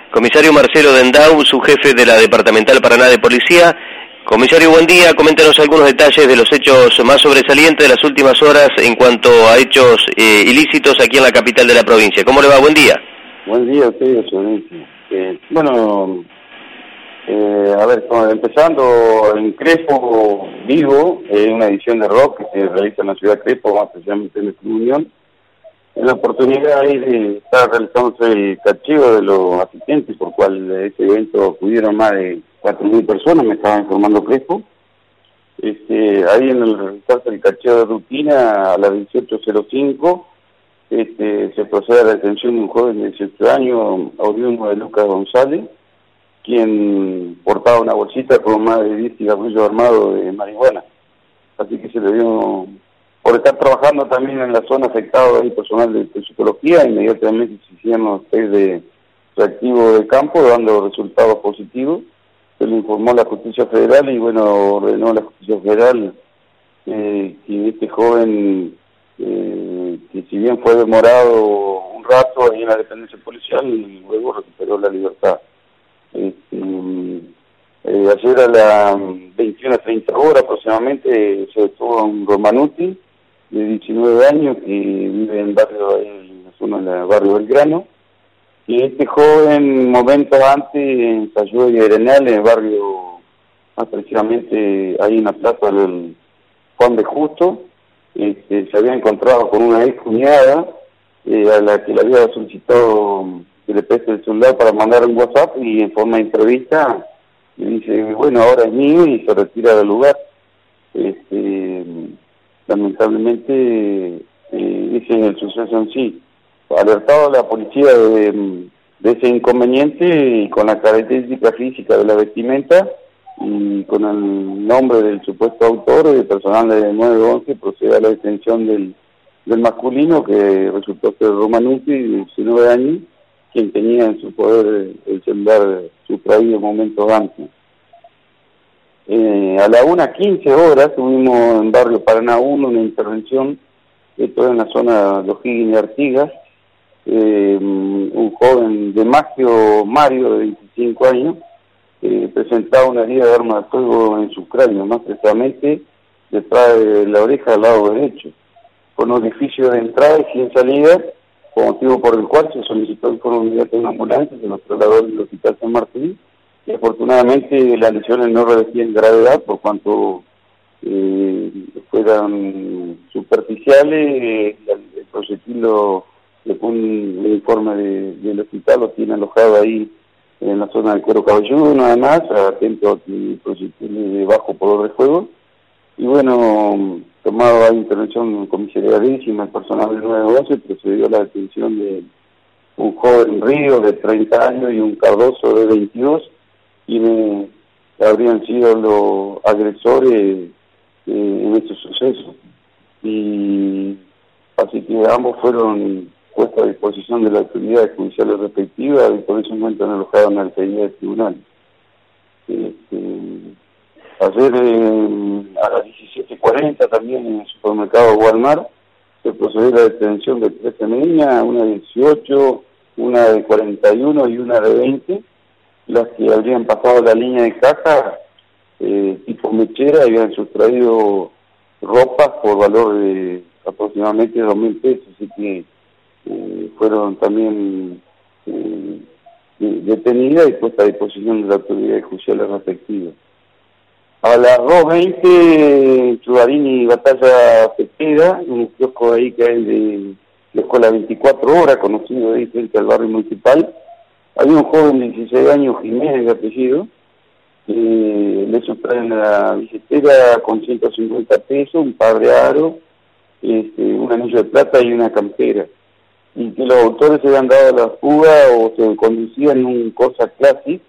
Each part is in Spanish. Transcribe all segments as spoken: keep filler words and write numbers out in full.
Comisario Marcelo Dendau, su jefe de la Departamental Paraná de Policía. Comisario, buen día. Coméntenos algunos detalles de los hechos más sobresalientes de las últimas horas en cuanto a hechos eh, ilícitos aquí en la capital de la provincia. ¿Cómo le va? Buen día. Buen día a ustedes, excelente. Eh, bueno, eh, a ver, empezando en Crespo Vivo, eh, una edición de rock que se realiza en la ciudad de Crespo, más especialmente en la Unión. En la oportunidad ahí de estar realizándose el cacheo de los asistentes, por cual a ese evento acudieron más de cuatro mil personas, me estaba informando Crespo. Este, ahí en el realizarse el cacheo de rutina a las dieciocho cero cinco, este, se procede a la detención de un joven de dieciocho años, oriundo de Lucas González, quien portaba una bolsita con más de diez cigarrillos armados de marihuana. Así que se le dio, por estar trabajando también en la zona afectada ahí personal de, de psicología, inmediatamente se hicieron los test de reactivo de campo, dando resultados positivos. Se le informó a la Justicia Federal y bueno, ordenó a la Justicia Federal eh, que este joven, eh, que si bien fue demorado un rato ahí en la dependencia policial, y luego recuperó la libertad. Este, eh, ayer a las veintiuna treinta horas aproximadamente se detuvo a un Romanuti de diecinueve años que vive en barrio, en la zona del barrio Belgrano, y este joven momentos antes ensayó y Arenal en el barrio, más precisamente ahí en la plaza del Juan de Justo. Este, se había encontrado con una ex cuñada eh, a la que le había solicitado que le preste el celular para mandar un WhatsApp, y en forma de entrevista le dice, bueno, ahora es mío, y se retira del lugar. Este, lamentablemente eh, ese es el suceso en sí. Alertado a la policía de, de ese inconveniente, y con la característica física de la vestimenta y con el nombre del supuesto autor, el personal de nueve once procede a la detención del, del masculino, que resultó ser Romanuti, de diecinueve años, quien tenía en su poder el celular sustraído momentos antes. Eh, a las una quince horas tuvimos en barrio Paraná uno una intervención, esto en la zona de O'Higgins y Artigas, eh, un joven de Magio Mario, de veinticinco años, eh, presentaba una herida de arma de fuego en su cráneo, más precisamente detrás de la oreja al lado derecho, con un orificio de entrada y sin salida, con motivo por el cual se solicitó el foro inmediato de una ambulancia, se nos trasladó al Hospital San Martín, y afortunadamente las lesiones no revestían gravedad, por cuanto eh, fueran superficiales. Eh, el proyectil, lo, según el informe de, del hospital, lo tiene alojado ahí en la zona del cuero cabelludo, nada más, atento a que el proyectil es de bajo poder de fuego. Y bueno, tomado a intervención comisaría décima, el personal del nueve once procedió a la detención de un joven Río de treinta años y un Cardoso de veintidós, quienes habrían sido los agresores eh, en este suceso. Y así que ambos fueron puestos a disposición de las autoridades judiciales respectivas, y por eso encuentran alojados en la alcaldía del tribunal. Este, ayer eh, a las diecisiete cuarenta también en el supermercado Walmart se procedió a la detención de tres niñas, una de dieciocho, una de cuarenta y uno y una de veinte, las que habrían pasado la línea de caja eh, tipo mechera, y habían sustraído ropas por valor de aproximadamente dos mil pesos, así que eh, fueron también eh, detenidas y puestas a disposición de las autoridades judiciales respectivas. A las dos veinte, Chugarini y Batalla Cepeda, un kiosco ahí que hay de la Escuela veinticuatro horas, conocido ahí frente al barrio municipal, había un joven de dieciséis años, Jiménez de apellido, eh, le sustraen la billetera con ciento cincuenta pesos, un par de aros, este, un anillo de plata y una campera. Y que los autores se habían dado la fuga o se conducían en un Corsa Classic.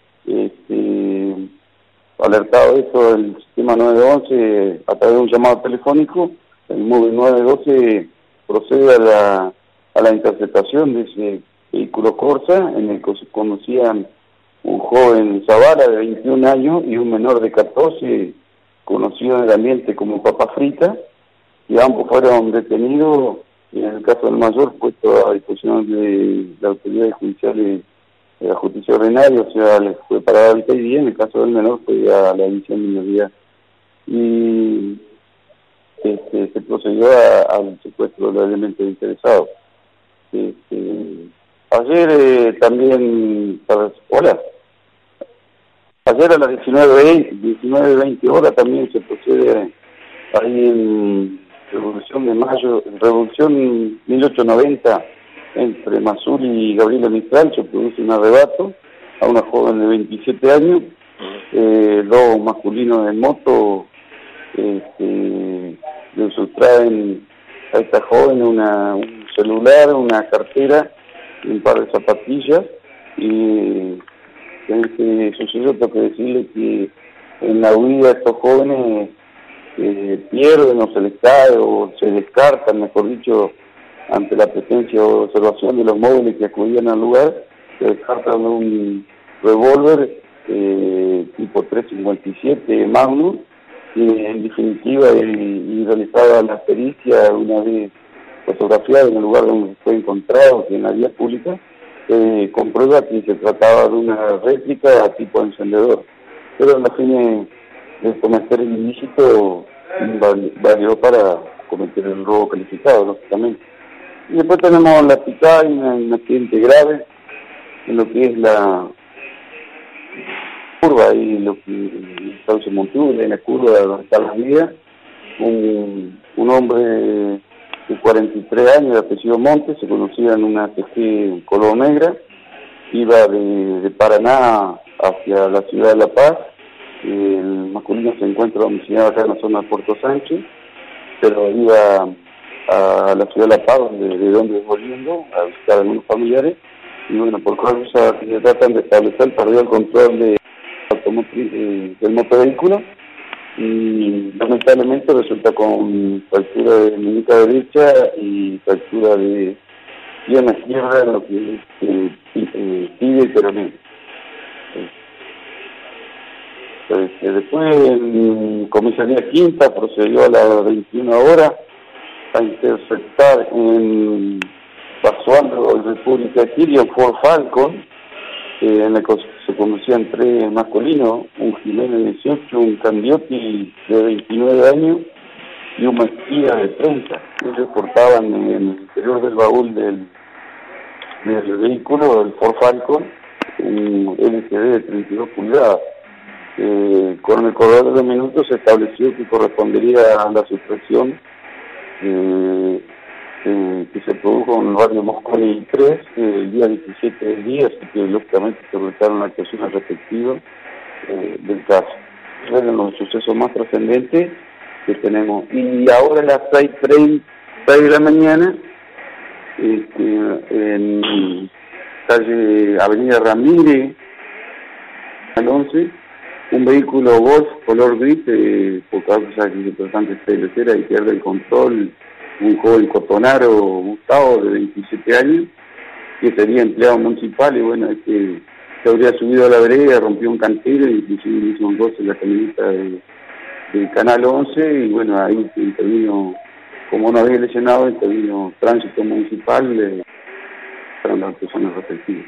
Este, alertado de eso, el sistema nueve once, a través de un llamado telefónico, el móvil nueve doce procede a la, a la interceptación de ese vehículo Corsa, en el que se conducían un joven Zavala de veintiún años y un menor de catorce, conocido en el ambiente como Papa Frita, y ambos fueron detenidos, y en el caso del mayor puesto a disposición de las autoridades judiciales la justicia ordinaria, o sea, le fue para el P I D, en el caso del menor fue a la división de minoría. Y este, se procedió a, al secuestro de los elementos interesados. Este, ayer eh, también, para, hola, ayer a las diecinueve veinte horas también se procede ahí en Revolución de Mayo, Revolución mil ochocientos noventa, entre Mazul y Gabriela Mistral, se produce un arrebato a una joven de veintisiete años, eh, dos masculinos en moto, este, le sustraen a esta joven una, un celular, una cartera y un par de zapatillas, y en este suceso tengo que decirle que en la huida estos jóvenes eh, pierden o se les cae o se descartan, mejor dicho, ante la presencia o observación de los móviles que acudían al lugar, se descartan un revólver eh, tipo tres cincuenta y siete Magnum, y en definitiva y, y realizada la pericia una vez fotografiada en el lugar donde fue encontrado, que en la vía pública, eh, comprueba que se trataba de una réplica tipo encendedor, pero en los fines de cometer el ilícito valió para cometer el robo calificado, lógicamente. Y después tenemos la picada y un accidente grave en lo que es la curva y lo que Sauce Montura, en la curva donde está la vía, un, un hombre de cuarenta y tres años de apellido Montes, se conocía en una T G color negra, iba de, de Paraná hacia la ciudad de La Paz, el masculino se encuentra domiciliado acá en la zona de Puerto Sánchez, pero iba a la ciudad de La Paz, donde, de donde es volviendo, a visitar a algunos familiares, y bueno, por causa que se tratan de establecer, perdió el control de automotriz, del motovehículo, y lamentablemente resulta con fractura de muñeca derecha y fractura de pierna izquierda en lo que es eh, eh, tibia y peroné. Este, después en Comisaría Quinta procedió a las veintiuna horas a interceptar en Basualdo, República de Chile, un Ford Falcon, eh, en el que se conducían tres masculinos, un Jiménez de dieciocho, un Candiotti de veintinueve años y un Mejía de treinta. Ellos portaban en el interior del baúl del, del vehículo, del Ford Falcon, un L C D de treinta y dos pulgadas. Eh, con el correr de los minutos se estableció que correspondería a la sustracción eh, eh, que se produjo en el barrio Mosconi tres eh, el día diecisiete del día, así que lógicamente se realizaron las actuaciones respectivas eh, del caso. Eran los sucesos más trascendentes que tenemos. Y ahora a las seis de la mañana, este, en calle Avenida Ramírez, al once, un vehículo Golf color gris, eh, por causa que es importante establecer y pierde el control, un joven cotonaro Gustavo de veintisiete años, que sería empleado municipal, y bueno, es que se habría subido a la vereda, rompió un cantero y inclusive hizo un goce en la camioneta de, del Canal once, y bueno, ahí intervino, como no había lesionado, intervino tránsito municipal eh, para las personas respectivas.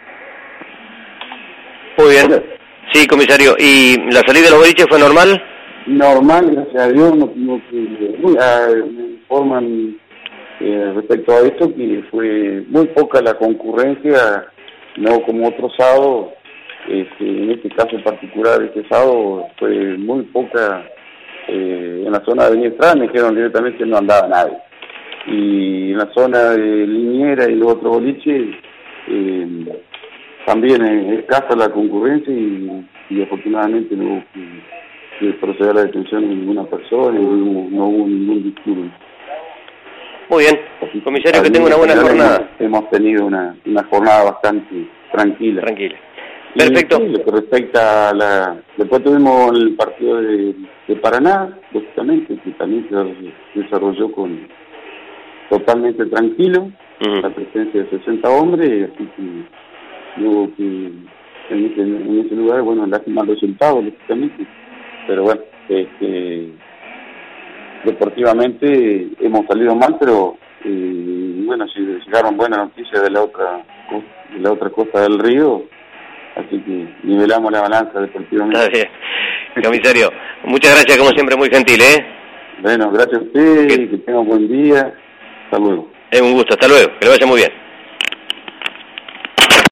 Muy bien. Hola. Sí, comisario. ¿Y la salida de los boliches fue normal? Normal, gracias a Dios. No, no, uh, me informan eh, respecto a esto que fue muy poca la concurrencia, no como otro sábado. Este, en este caso particular, este sábado fue muy poca eh, en la zona de Avenida Estrada. Me dijeron directamente que no andaba nadie. Y en la zona de Liniera y los otros boliches, eh, también es escasa la concurrencia y, y afortunadamente no hubo que, que proceder a la detención de ninguna persona y no, no hubo ningún disturbio. Muy bien, Así, comisario, que tenga una buena jornada. Hemos, hemos tenido una, una jornada bastante tranquila. Tranquila. Perfecto. Y, sí, lo que respecta a la... Después tuvimos el partido de, de Paraná, lógicamente, que también se desarrolló con totalmente tranquilo, uh-huh. La presencia de sesenta hombres, así que hubo que en ese, en ese lugar, bueno, lástima el resultado, lógicamente, pero bueno, este, deportivamente hemos salido mal, pero eh, bueno, si llegaron buenas noticias de la otra de la otra costa del río, así que nivelamos la balanza deportivamente. Está bien. Comisario, muchas gracias, como siempre, muy gentil, ¿eh? Bueno, gracias a usted, que tenga un buen día, hasta luego. Es un gusto, hasta luego, que le vaya muy bien.